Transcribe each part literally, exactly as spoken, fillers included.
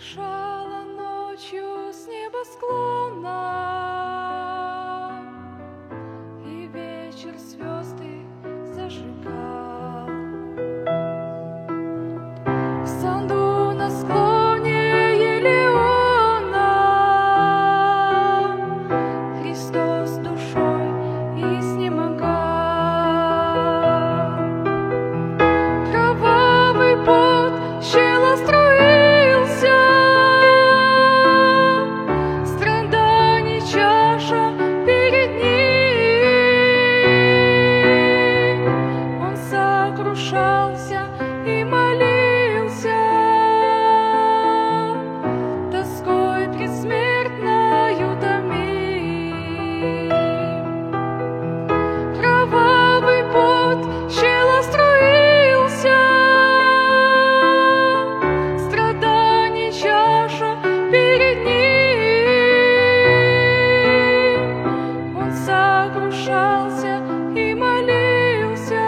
Дышала ночью с небосклона, и вечер звезды зажигал. В саду на склоне Елеона Христос душой изнемогал. Кровавый пот щела струился, страданий чаша перед ним. Он сокрушался и молился, тоской предсмертною томим. Кровавый пот щела струился, страданий чаша перед ним. Он сокрушался и молился,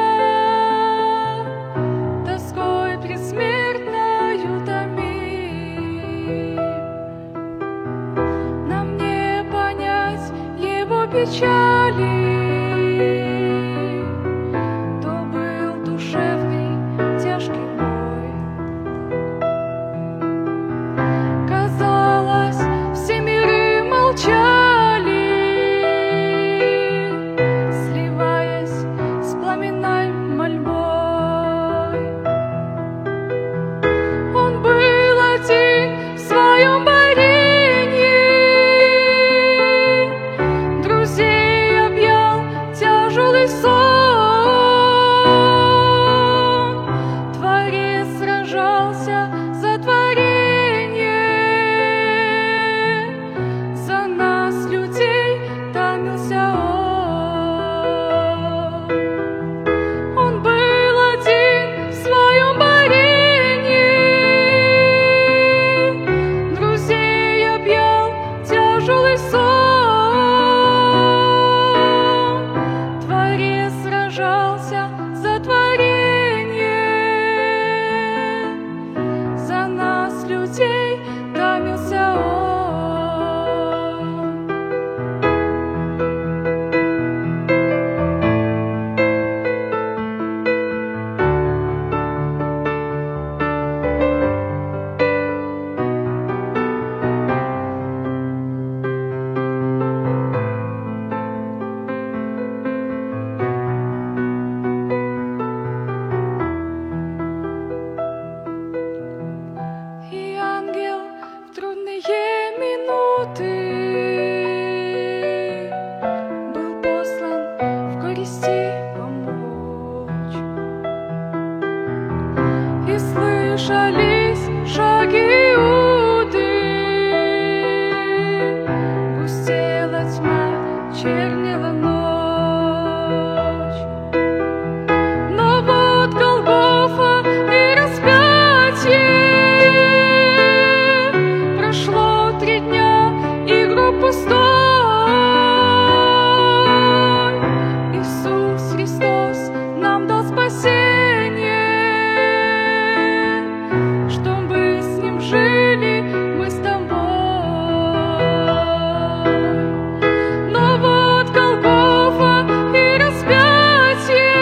тоской предсмертною томим. Нам не понять его печали, то был душевный тяжкий бой. Казалось, все миры молчали, сливаясь с пламенной мольбой. Он был один в своем борении, друзей объял тяжелый сон. Творец сражался за творение, за нас, людей, томился он. Он был один в своем борении, друзей объял тяжелый сон. Творец сражался за творение, за нас, людей, томился он. И ангел в трудные минуты был послан в горести помочь. И слышались шаги Иуды, густела тьма, чернела ночь. Но вот Голгофа и распятие, прошло три дня, и гроб пустой. Иисус Христос нам дал спасение, чтобы с Ним жили мы с тобой. Но вот Голгофа и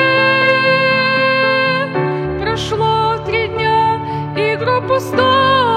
распятие, прошло три дня, и гроб пустой.